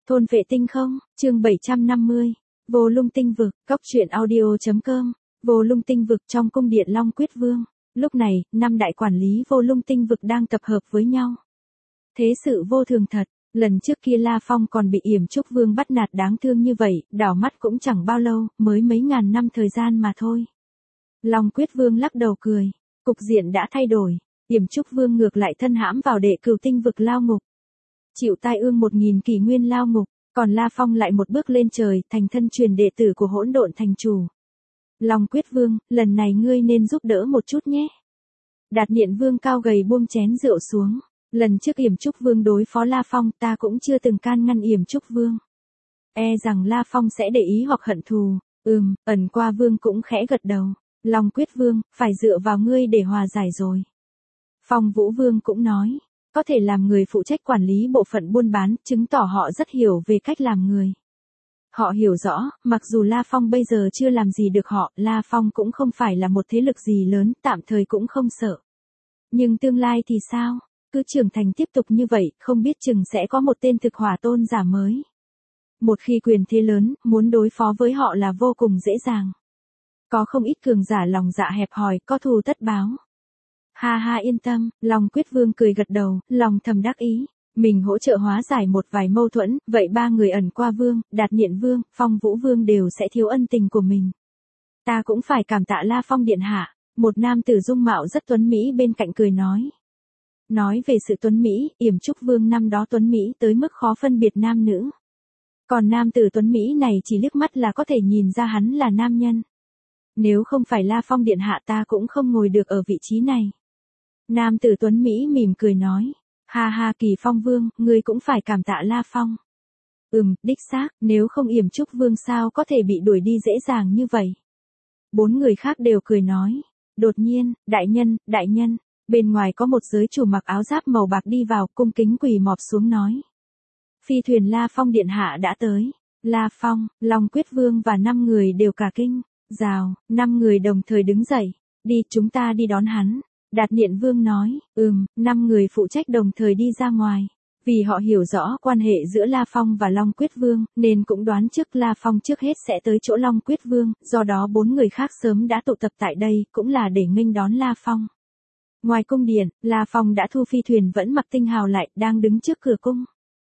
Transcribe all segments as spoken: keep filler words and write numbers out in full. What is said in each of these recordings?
Thôn vệ tinh không, chương bảy trăm năm mươi. Vô lung tinh vực, góc truyện audio.com. Vô lung tinh vực trong cung điện Long Quyết Vương. Lúc này, năm đại quản lý vô lung tinh vực đang tập hợp với nhau. Thế sự vô thường thật, lần trước kia La Phong còn bị Yểm Trúc Vương bắt nạt đáng thương như vậy, đảo mắt cũng chẳng bao lâu, mới mấy ngàn năm thời gian mà thôi. Long Quyết Vương lắc đầu cười, cục diện đã thay đổi, Yểm Trúc Vương ngược lại thân hãm vào đệ cửu tinh vực lao ngục. Chịu tai ương một nghìn kỷ nguyên lao ngục, còn La Phong lại một bước lên trời, thành thân truyền đệ tử của hỗn độn thành chủ. Long Quyết Vương, lần này ngươi nên giúp đỡ một chút nhé. Đạt Niệm Vương cao gầy buông chén rượu xuống, lần trước Yểm Trúc Vương đối phó La Phong ta cũng chưa từng can ngăn Yểm Trúc Vương. E rằng La Phong sẽ để ý hoặc hận thù, ừm, ẩn qua Vương cũng khẽ gật đầu, Long Quyết Vương, phải dựa vào ngươi để hòa giải rồi. Phong Vũ Vương cũng nói, có thể làm người phụ trách quản lý bộ phận buôn bán, chứng tỏ họ rất hiểu về cách làm người. Họ hiểu rõ, mặc dù La Phong bây giờ chưa làm gì được họ, La Phong cũng không phải là một thế lực gì lớn, tạm thời cũng không sợ. Nhưng tương lai thì sao? Cứ trưởng thành tiếp tục như vậy, không biết chừng sẽ có một tên thực hỏa tôn giả mới. Một khi quyền thế lớn, muốn đối phó với họ là vô cùng dễ dàng. Có không ít cường giả lòng dạ hẹp hòi, có thù tất báo. Ha ha yên tâm, Long Quyết Vương cười gật đầu, lòng thầm đắc ý. Mình hỗ trợ hóa giải một vài mâu thuẫn, vậy ba người ẩn qua Vương, Đạt Niệm Vương, Phong Vũ Vương đều sẽ thiếu ân tình của mình. Ta cũng phải cảm tạ La Phong điện hạ, một nam tử dung mạo rất tuấn mỹ bên cạnh cười nói. Nói về sự tuấn mỹ, Yểm Trúc Vương năm đó tuấn mỹ tới mức khó phân biệt nam nữ. Còn nam tử tuấn mỹ này chỉ liếc mắt là có thể nhìn ra hắn là nam nhân. Nếu không phải La Phong điện hạ ta cũng không ngồi được ở vị trí này. Nam tử tuấn mỹ mỉm cười nói. Ha ha Kỳ Phong Vương, ngươi cũng phải cảm tạ La Phong. Ừm, đích xác, nếu không Yểm Trúc Vương sao có thể bị đuổi đi dễ dàng như vậy. Bốn người khác đều cười nói. Đột nhiên, đại nhân, đại nhân, bên ngoài có một giới chủ mặc áo giáp màu bạc đi vào, cung kính quỳ mọp xuống nói. Phi thuyền La Phong điện hạ đã tới. La Phong, Long Quyết Vương và năm người đều cả kinh. Rào, năm người đồng thời đứng dậy. Đi, chúng ta đi đón hắn. Đạt Niệm Vương nói, ừm, năm người phụ trách đồng thời đi ra ngoài. Vì họ hiểu rõ quan hệ giữa La Phong và Long Quyết Vương, nên cũng đoán trước La Phong trước hết sẽ tới chỗ Long Quyết Vương, do đó bốn người khác sớm đã tụ tập tại đây, cũng là để nghênh đón La Phong. Ngoài cung điện, La Phong đã thu phi thuyền vẫn mặc tinh hào lại, đang đứng trước cửa cung.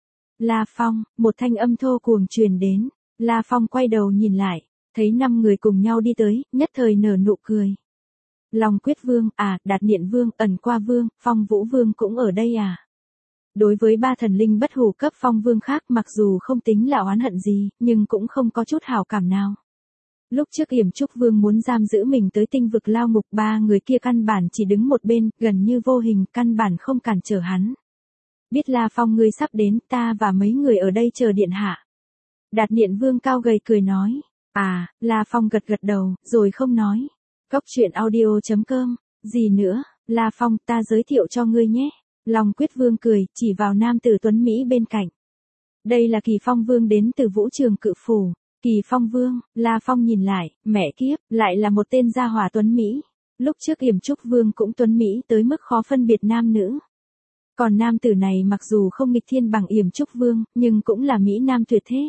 La Phong, một thanh âm thô cuồng truyền đến. La Phong quay đầu nhìn lại, thấy năm người cùng nhau đi tới, nhất thời nở nụ cười. Long Quyết Vương, à, Đạt Niệm Vương, ẩn qua Vương, Phong Vũ Vương cũng ở đây à. Đối với ba thần linh bất hủ cấp Phong Vương khác mặc dù không tính là oán hận gì, nhưng cũng không có chút hảo cảm nào. Lúc trước Yểm Trúc Vương muốn giam giữ mình tới tinh vực lao ngục, ba người kia căn bản chỉ đứng một bên, gần như vô hình, căn bản không cản trở hắn. Biết La Phong ngươi sắp đến, ta và mấy người ở đây chờ điện hạ. Đạt Niệm Vương cao gầy cười nói. À, La Phong gật gật đầu, rồi không nói. Góc truyện audio.com, gì nữa, La Phong ta giới thiệu cho ngươi nhé. Long Quyết Vương cười, chỉ vào nam tử tuấn Mỹ bên cạnh. Đây là Kỳ Phong Vương đến từ vũ trường cự phủ. Kỳ Phong Vương, La Phong nhìn lại, mẹ kiếp, lại là một tên gia hỏa tuấn Mỹ. Lúc trước Yểm Trúc Vương cũng tuấn Mỹ tới mức khó phân biệt nam nữ. Còn nam tử này mặc dù không nghịch thiên bằng Yểm Trúc Vương, nhưng cũng là Mỹ nam tuyệt thế.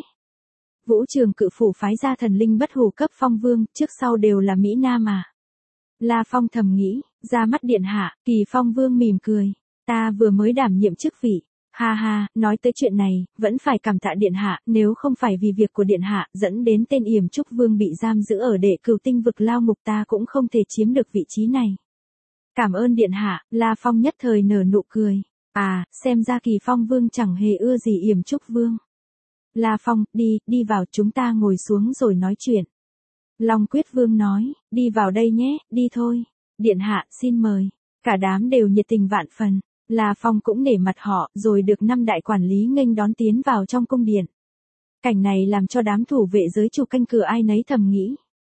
Vũ trường cự phủ phái ra thần linh bất hủ cấp Phong Vương, trước sau đều là Mỹ nam à. La Phong thầm nghĩ, ra mắt điện hạ, Kỳ Phong Vương mỉm cười. Ta vừa mới đảm nhiệm chức vị. Ha ha, nói tới chuyện này, vẫn phải cảm tạ điện hạ, nếu không phải vì việc của điện hạ, dẫn đến tên Yểm Trúc Vương bị giam giữ ở đệ cửu tinh vực lao ngục ta cũng không thể chiếm được vị trí này. Cảm ơn điện hạ, La Phong nhất thời nở nụ cười. À, xem ra Kỳ Phong Vương chẳng hề ưa gì Yểm Trúc Vương. La Phong, đi, đi vào chúng ta ngồi xuống rồi nói chuyện. Long Quyết Vương nói, đi vào đây nhé, đi thôi. Điện hạ, xin mời. Cả đám đều nhiệt tình vạn phần. La Phong cũng nể mặt họ, rồi được năm đại quản lý nghênh đón tiến vào trong cung điện. Cảnh này làm cho đám thủ vệ giới chủ canh cửa ai nấy thầm nghĩ.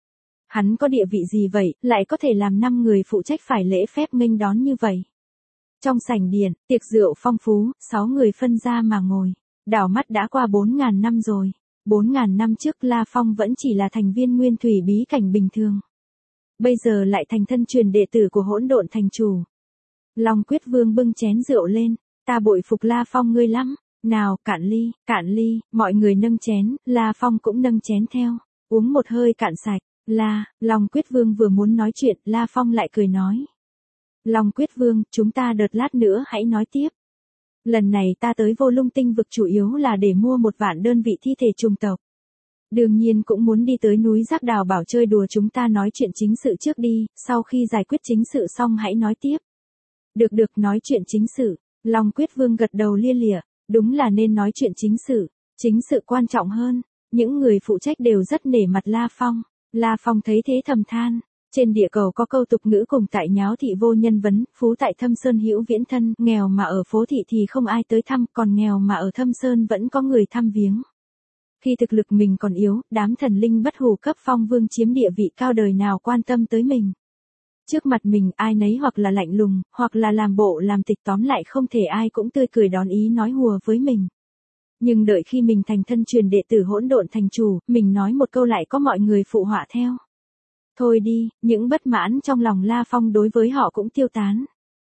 Hắn có địa vị gì vậy, lại có thể làm năm người phụ trách phải lễ phép nghênh đón như vậy. Trong sảnh điện, tiệc rượu phong phú, sáu người phân ra mà ngồi. Đảo mắt đã qua bốn ngàn năm rồi. Bốn ngàn năm trước La Phong vẫn chỉ là thành viên nguyên thủy bí cảnh bình thường. Bây giờ lại thành thân truyền đệ tử của hỗn độn thành chủ. Long Quyết Vương bưng chén rượu lên, ta bội phục La Phong ngươi lắm, Nào, cạn ly, cạn ly, mọi người nâng chén, La Phong cũng nâng chén theo, uống một hơi cạn sạch. La, Long Quyết Vương vừa muốn nói chuyện, La Phong lại cười nói. Long Quyết Vương, chúng ta đợt lát nữa hãy nói tiếp. Lần này ta tới Vô Lung Tinh vực chủ yếu là để mua một vạn đơn vị thi thể trùng tộc. Đương nhiên cũng muốn đi tới núi Giác Đào Bảo chơi đùa, chúng ta nói chuyện chính sự trước đi, sau khi giải quyết chính sự xong hãy nói tiếp. Được được, nói chuyện chính sự. Long Quyết Vương gật đầu lia lịa, đúng là nên nói chuyện chính sự, chính sự quan trọng hơn. Những người phụ trách đều rất nể mặt La Phong. La Phong thấy thế thầm than, trên địa cầu có câu tục ngữ cùng tại nháo thị vô nhân vấn, phú tại thâm sơn hữu viễn thân, nghèo mà ở phố thị thì không ai tới thăm, còn nghèo mà ở thâm sơn vẫn có người thăm viếng. Khi thực lực mình còn yếu, đám thần linh bất hủ cấp phong vương chiếm địa vị cao, đời nào quan tâm tới mình. Trước mặt mình ai nấy hoặc là lạnh lùng, hoặc là làm bộ làm tịch, tóm lại không thể ai cũng tươi cười đón ý nói hùa với mình. Nhưng đợi khi mình thành thân truyền đệ tử hỗn độn thành chủ, mình nói một câu lại có mọi người phụ họa theo. Thôi đi, những bất mãn trong lòng La Phong đối với họ cũng tiêu tán.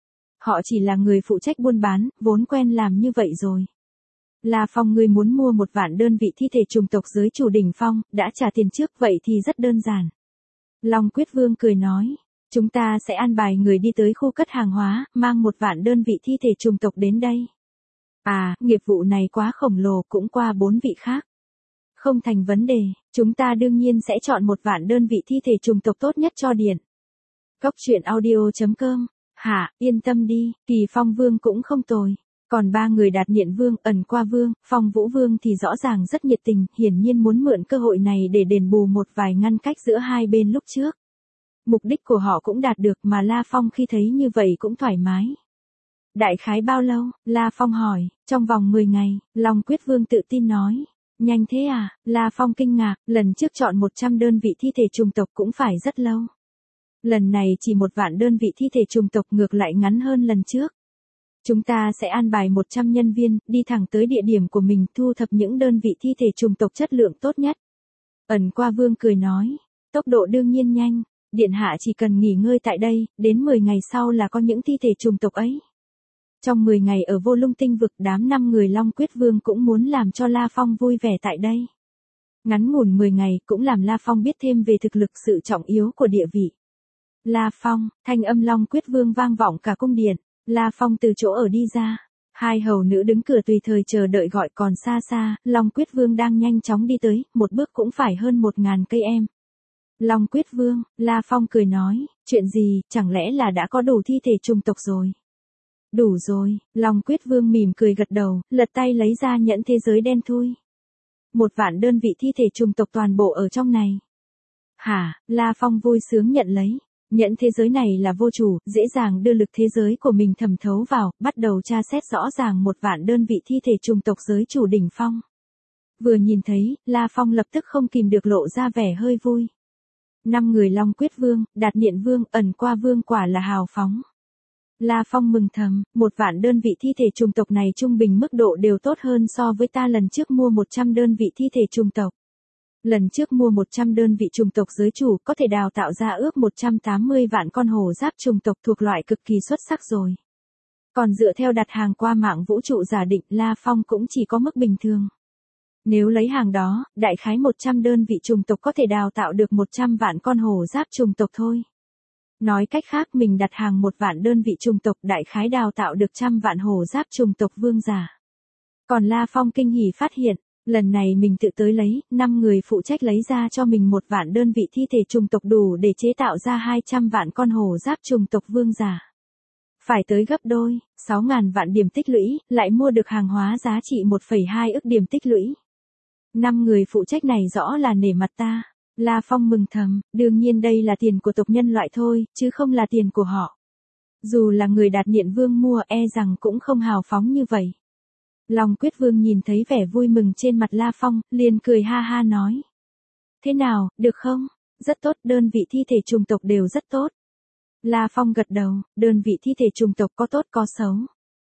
Họ chỉ là người phụ trách buôn bán, vốn quen làm như vậy rồi. La Phong, ngươi muốn mua một vạn đơn vị thi thể trùng tộc giới chủ đỉnh phong, đã trả tiền trước, vậy thì rất đơn giản. Long Quyết Vương cười nói, chúng ta sẽ an bài người đi tới khu cất hàng hóa, mang một vạn đơn vị thi thể trùng tộc đến đây. À, nghiệp vụ này quá khổng lồ, cũng qua bốn vị khác. Không thành vấn đề, chúng ta đương nhiên sẽ chọn một vạn đơn vị thi thể trùng tộc tốt nhất cho điện. Cốc truyện audio chấm com. Hả, yên tâm đi, Kỳ Phong Vương cũng không tồi. Còn ba người Đạt Niệm Vương, Ẩn Qua Vương, Phong Vũ Vương thì rõ ràng rất nhiệt tình, hiển nhiên muốn mượn cơ hội này để đền bù một vài ngăn cách giữa hai bên lúc trước. Mục đích của họ cũng đạt được, mà La Phong khi thấy như vậy cũng thoải mái. Đại khái bao lâu? La Phong hỏi. Trong vòng mười ngày, Long Quyết Vương tự tin nói. Nhanh thế à? La Phong kinh ngạc, lần trước chọn một trăm đơn vị thi thể trùng tộc cũng phải rất lâu. Lần này chỉ một vạn đơn vị thi thể trùng tộc, ngược lại ngắn hơn lần trước. Chúng ta sẽ an bài một trăm nhân viên, đi thẳng tới địa điểm của mình, thu thập những đơn vị thi thể trùng tộc chất lượng tốt nhất. Ẩn Qua Vương cười nói. Tốc độ đương nhiên nhanh, điện hạ chỉ cần nghỉ ngơi tại đây, đến mười ngày sau là có những thi thể trùng tộc ấy. Trong mười ngày ở Vô Lung Tinh vực, đám năm người Long Quyết Vương cũng muốn làm cho La Phong vui vẻ tại đây. Ngắn ngủn mười ngày cũng làm La Phong biết thêm về thực lực, sự trọng yếu của địa vị. La Phong, thanh âm Long Quyết Vương vang vọng cả cung điện. La Phong từ chỗ ở đi ra. Hai hầu nữ đứng cửa tùy thời chờ đợi gọi, còn xa xa, Long Quyết Vương đang nhanh chóng đi tới, một bước cũng phải hơn một ngàn cây em. Long Quyết Vương, La Phong cười nói, chuyện gì, chẳng lẽ là đã có đủ thi thể trùng tộc rồi? Đủ rồi, Long Quyết Vương mỉm cười gật đầu, lật tay lấy ra nhẫn thế giới đen thui. Một vạn đơn vị thi thể trùng tộc toàn bộ ở trong này. Hả, La Phong vui sướng nhận lấy. Nhẫn thế giới này là vô chủ, dễ dàng đưa lực thế giới của mình thẩm thấu vào, bắt đầu tra xét rõ ràng một vạn đơn vị thi thể trùng tộc giới chủ đỉnh phong. Vừa nhìn thấy, La Phong lập tức không kìm được lộ ra vẻ hơi vui. Năm người Long Quyết Vương, Đạt Niệm Vương, Ẩn Qua Vương quả là hào phóng. La Phong mừng thầm, một vạn đơn vị thi thể trùng tộc này trung bình mức độ đều tốt hơn so với ta lần trước mua một trăm đơn vị thi thể trùng tộc. Lần trước mua một trăm đơn vị trùng tộc giới chủ có thể đào tạo ra ước một trăm tám mươi vạn con hổ giáp trùng tộc thuộc loại cực kỳ xuất sắc rồi. Còn dựa theo đặt hàng qua mạng vũ trụ giả định, La Phong cũng chỉ có mức bình thường. Nếu lấy hàng đó, đại khái một trăm đơn vị trùng tộc có thể đào tạo được một trăm vạn con hổ giáp trùng tộc thôi. Nói cách khác, mình đặt hàng một vạn đơn vị trùng tộc, đại khái đào tạo được trăm vạn hổ giáp trùng tộc vương giả. Còn La Phong kinh hỉ phát hiện, lần này mình tự tới lấy, năm người phụ trách lấy ra cho mình một vạn đơn vị thi thể trùng tộc đủ để chế tạo ra hai trăm vạn con hổ giáp trùng tộc vương giả. Phải tới gấp đôi, sáu ngàn vạn điểm tích lũy, lại mua được hàng hóa giá trị một phẩy hai ức điểm tích lũy. Năm người phụ trách này rõ là nể mặt ta. La Phong mừng thầm, đương nhiên đây là tiền của tộc nhân loại thôi, chứ không là tiền của họ. Dù là người Đạt Niệm Vương mua, e rằng cũng không hào phóng như vậy. Long Quyết Vương nhìn thấy vẻ vui mừng trên mặt La Phong, liền cười ha ha nói. Thế nào, được không? Rất tốt, đơn vị thi thể trùng tộc đều rất tốt. La Phong gật đầu, đơn vị thi thể trùng tộc có tốt có xấu.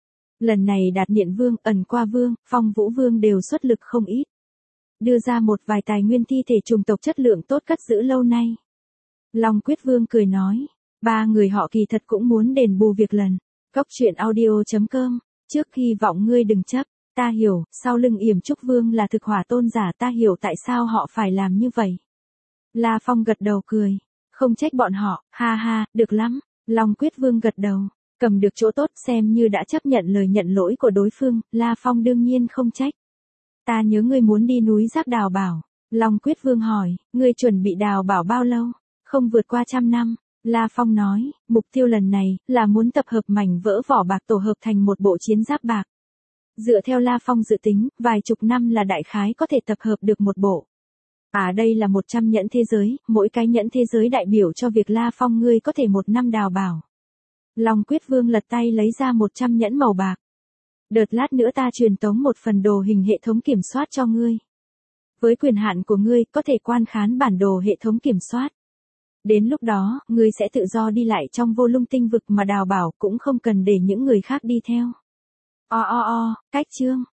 Lần này Đạt Niệm Vương, Ẩn Qua Vương, Phong Vũ Vương đều xuất lực không ít. Đưa ra một vài tài nguyên thi thể trùng tộc chất lượng tốt cất giữ lâu nay. Long Quyết Vương cười nói, ba người họ kỳ thật cũng muốn đền bù việc lần. Cốc truyện audio chấm com, trước khi vọng ngươi đừng chấp. Ta hiểu, sau lưng Yểm Trúc Vương là thực hỏa tôn giả, ta hiểu tại sao họ phải làm như vậy. La Phong gật đầu cười. Không trách bọn họ, ha ha, được lắm. Long Quyết Vương gật đầu. Cầm được chỗ tốt xem như đã chấp nhận lời nhận lỗi của đối phương, La Phong đương nhiên không trách. Ta nhớ ngươi muốn đi núi Giáp đào bảo. Long Quyết Vương hỏi, ngươi chuẩn bị đào bảo bao lâu? Không vượt qua trăm năm. La Phong nói, mục tiêu lần này, là muốn tập hợp mảnh vỡ vỏ bạc tổ hợp thành một bộ chiến giáp bạc. Dựa theo La Phong dự tính, vài chục năm là đại khái có thể tập hợp được một bộ. À đây là một trăm nhẫn thế giới, mỗi cái nhẫn thế giới đại biểu cho việc La Phong ngươi có thể một năm đào bảo. Long Quyết Vương lật tay lấy ra một trăm nhẫn màu bạc. Đợt lát nữa ta truyền tống một phần đồ hình hệ thống kiểm soát cho ngươi. Với quyền hạn của ngươi, có thể quan khán bản đồ hệ thống kiểm soát. Đến lúc đó, ngươi sẽ tự do đi lại trong vô lung tinh vực mà đào bảo cũng không cần để những người khác đi theo. O o o, cách chương.